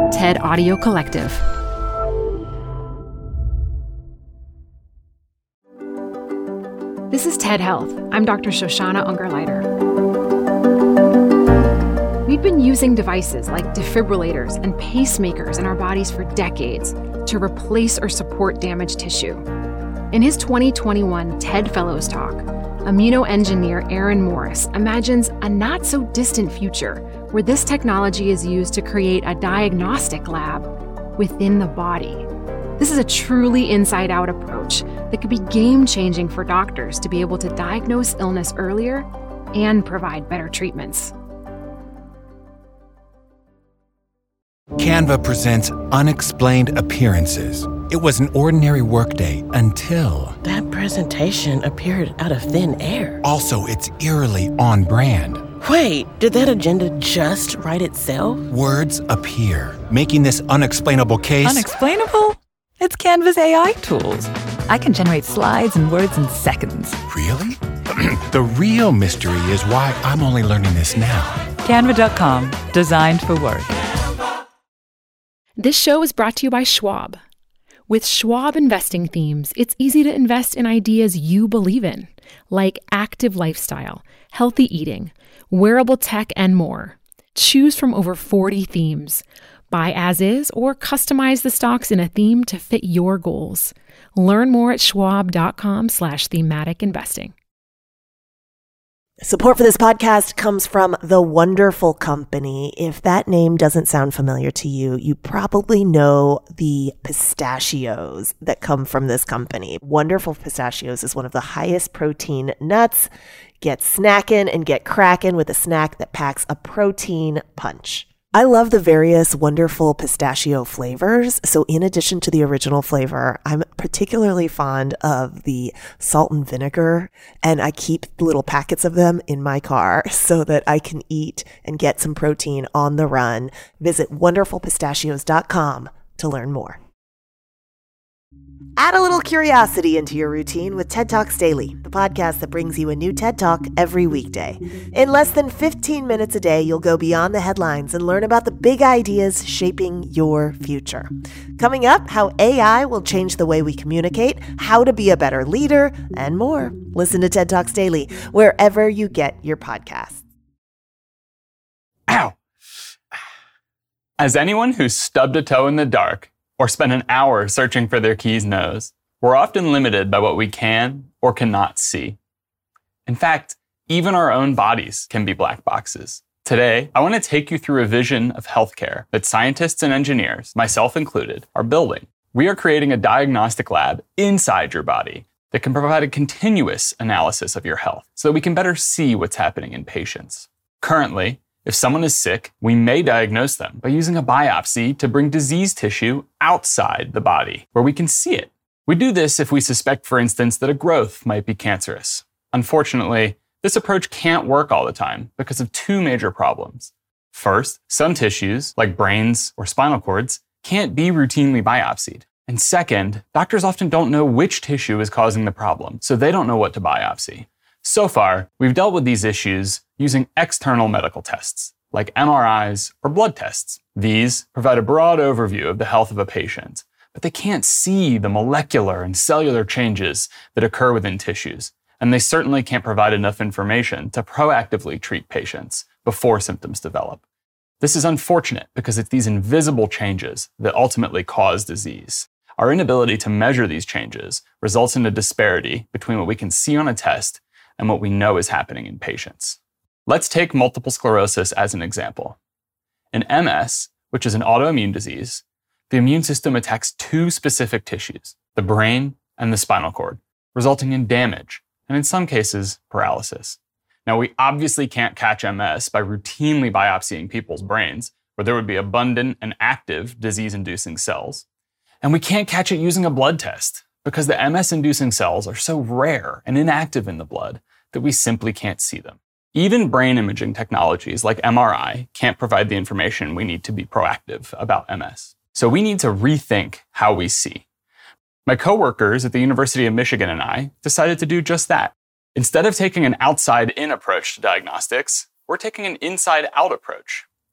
TED Audio Collective. This is TED Health. I'm Dr. Shoshana Ungerleider. We've been using devices like defibrillators and pacemakers in our bodies for decades to replace or support damaged tissue. In his 2021 TED Fellows Talk, immunoengineer Aaron Morris imagines a not-so-distant future where this technology is used to create a diagnostic lab within the body. This is a truly inside-out approach that could be game-changing for doctors to be able to diagnose illness earlier and provide better treatments. Canva presents Unexplained Appearances. It was an ordinary workday until... That presentation appeared out of thin air. Also, it's eerily on brand. Wait, did that agenda just write itself? Words appear, making this unexplainable case... Unexplainable? It's Canva's AI tools. I can generate slides and words in seconds. Really? The real mystery is why I'm only learning this now. Canva.com, designed for work. This show is brought to you by Schwab. With Schwab investing themes, it's easy to invest in ideas you believe in, like active lifestyle, healthy eating, wearable tech, and more. Choose from over 40 themes. Buy as is or customize the stocks in a theme to fit your goals. Learn more at schwab.com/thematic investing. Support for this podcast comes from The Wonderful Company. If that name doesn't sound familiar to you, you probably know the pistachios that come from this company. Wonderful Pistachios is one of the highest protein nuts. Get snackin' and get crackin' with a snack that packs a protein punch. I love the various wonderful pistachio flavors. So in addition to the original flavor, I'm particularly fond of the salt and vinegar, and I keep little packets of them in my car so that I can eat and get some protein on the run. Visit wonderfulpistachios.com to learn more. Add a little curiosity into your routine with TED Talks Daily, the podcast that brings you a new TED Talk every weekday. In less than 15 minutes a day, you'll go beyond the headlines and learn about the big ideas shaping your future. Coming up, how AI will change the way we communicate, how to be a better leader, and more. Listen to TED Talks Daily wherever you get your podcasts. Ow! As anyone who's stubbed a toe in the dark or spent an hour searching for their keys knows, we're often limited by what we can or cannot see. In fact, even our own bodies can be black boxes. Today, I want to take you through a vision of healthcare that scientists and engineers, myself included, are building. We are creating a diagnostic lab inside your body that can provide a continuous analysis of your health so that we can better see what's happening in patients. Currently, if someone is sick, we may diagnose them by using a biopsy to bring disease tissue outside the body, where we can see it. We do this if we suspect, for instance, that a growth might be cancerous. Unfortunately, this approach can't work all the time because of two major problems. First, some tissues, like brains or spinal cords, can't be routinely biopsied. And second, doctors often don't know which tissue is causing the problem, so they don't know what to biopsy. So far, we've dealt with these issues using external medical tests, like MRIs or blood tests. These provide a broad overview of the health of a patient, but they can't see the molecular and cellular changes that occur within tissues, and they certainly can't provide enough information to proactively treat patients before symptoms develop. This is unfortunate because it's these invisible changes that ultimately cause disease. Our inability to measure these changes results in a disparity between what we can see on a test and what we know is happening in patients. Let's take multiple sclerosis as an example. In MS, which is an autoimmune disease, the immune system attacks two specific tissues, the brain and the spinal cord, resulting in damage, and in some cases, paralysis. Now, we obviously can't catch MS by routinely biopsying people's brains, where there would be abundant and active disease-inducing cells. And we can't catch it using a blood test, because the MS-inducing cells are so rare and inactive in the blood that we simply can't see them. Even brain imaging technologies like MRI can't provide the information we need to be proactive about MS. So we need to rethink how we see. My coworkers at the University of Michigan and I decided to do just that. Instead of taking an outside-in approach to diagnostics, we're taking an inside-out approach.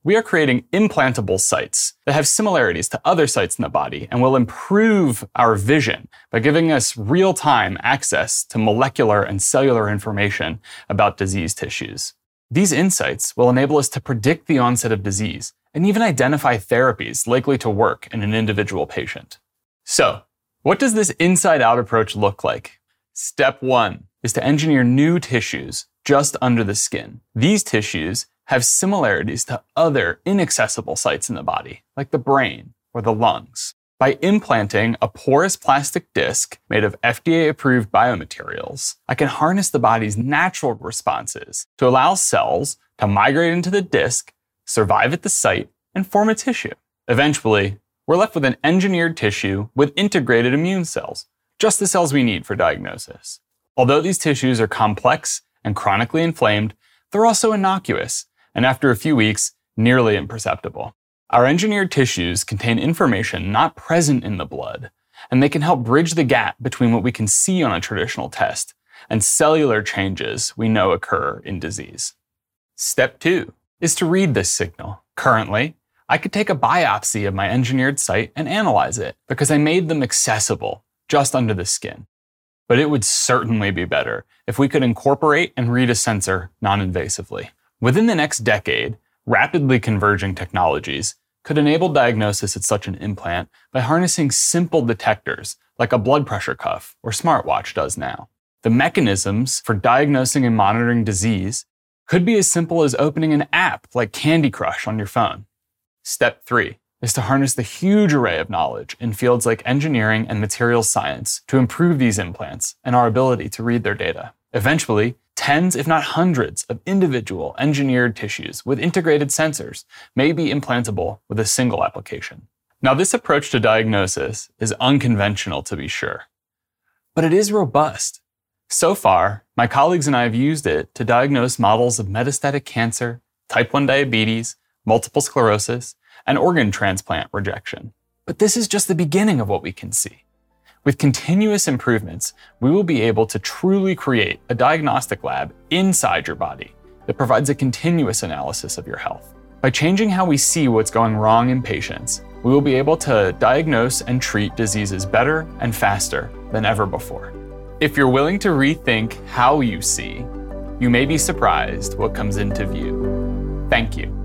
we are creating implantable sites that have similarities to other sites in the body and will improve our vision by giving us real-time access to molecular and cellular information about diseased tissues. These insights will enable us to predict the onset of disease and even identify therapies likely to work in an individual patient. So, what does this inside-out approach look like? Step 1 is to engineer new tissues just under the skin. These tissues have similarities to other inaccessible sites in the body, like the brain or the lungs. By implanting a porous plastic disc made of FDA-approved biomaterials, I can harness the body's natural responses to allow cells to migrate into the disc, survive at the site, and form a tissue. Eventually, we're left with an engineered tissue with integrated immune cells, just the cells we need for diagnosis. Although these tissues are complex and chronically inflamed, they're also innocuous, and after a few weeks, nearly imperceptible. Our engineered tissues contain information not present in the blood, and they can help bridge the gap between what we can see on a traditional test and cellular changes we know occur in disease. Step 2 is to read this signal. Currently, I could take a biopsy of my engineered site and analyze it because I made them accessible just under the skin. But it would certainly be better if we could incorporate and read a sensor non-invasively. Within the next decade, rapidly converging technologies could enable diagnosis at such an implant by harnessing simple detectors like a blood pressure cuff or smartwatch does now. The mechanisms for diagnosing and monitoring disease could be as simple as opening an app like Candy Crush on your phone. Step 3 is to harness the huge array of knowledge in fields like engineering and materials science to improve these implants and our ability to read their data. Eventually, tens, if not hundreds, of individual engineered tissues with integrated sensors may be implantable with a single application. Now, this approach to diagnosis is unconventional, to be sure, but it is robust. So far, my colleagues and I have used it to diagnose models of metastatic cancer, type 1 diabetes, multiple sclerosis, and organ transplant rejection. But this is just the beginning of what we can see. With continuous improvements, we will be able to truly create a diagnostic lab inside your body that provides a continuous analysis of your health. By changing how we see what's going wrong in patients, we will be able to diagnose and treat diseases better and faster than ever before. If you're willing to rethink how you see, you may be surprised what comes into view. Thank you.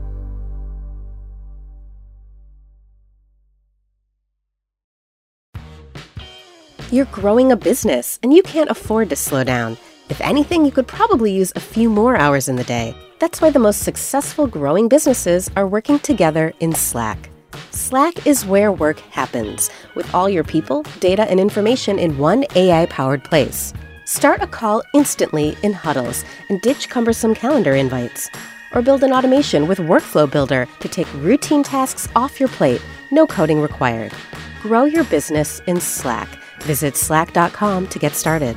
You're growing a business, and you can't afford to slow down. If anything, you could probably use a few more hours in the day. That's why the most successful growing businesses are working together in Slack. Slack is where work happens, with all your people, data, and information in one AI-powered place. Start a call instantly in huddles and ditch cumbersome calendar invites. Or build an automation with Workflow Builder to take routine tasks off your plate, no coding required. Grow your business in Slack. Visit slack.com to get started.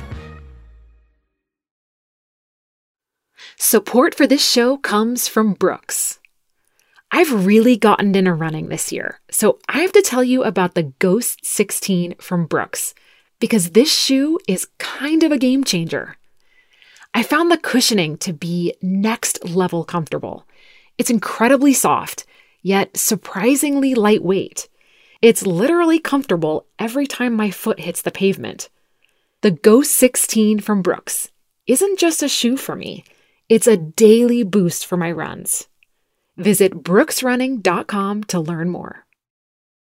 Support for this show comes from Brooks. I've really gotten into running this year, so I have to tell you about the Ghost 16 from Brooks, because this shoe is kind of a game changer. I found the cushioning to be next level comfortable. It's incredibly soft, yet surprisingly lightweight. It's literally comfortable every time my foot hits the pavement. The Ghost 16 from Brooks isn't just a shoe for me. It's a daily boost for my runs. Visit brooksrunning.com to learn more.